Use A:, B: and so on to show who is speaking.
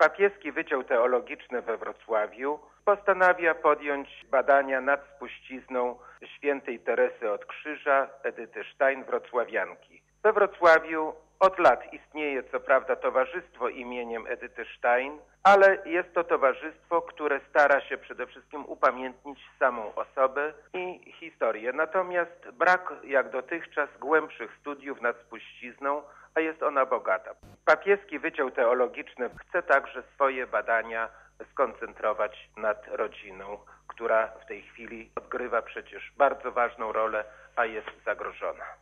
A: Papieski Wydział Teologiczny we Wrocławiu postanawia podjąć badania nad spuścizną świętej Teresy od Krzyża, Edyty Stein, wrocławianki. We Wrocławiu od lat istnieje co prawda towarzystwo imieniem Edyty Stein, ale jest to towarzystwo, które stara się przede wszystkim upamiętnić samą osobę i historię. Natomiast brak jak dotychczas głębszych studiów nad spuścizną, a jest ona bogata. Papieski Wydział Teologiczny chce także swoje badania skoncentrować nad rodziną, która w tej chwili odgrywa przecież bardzo ważną rolę, a jest zagrożona.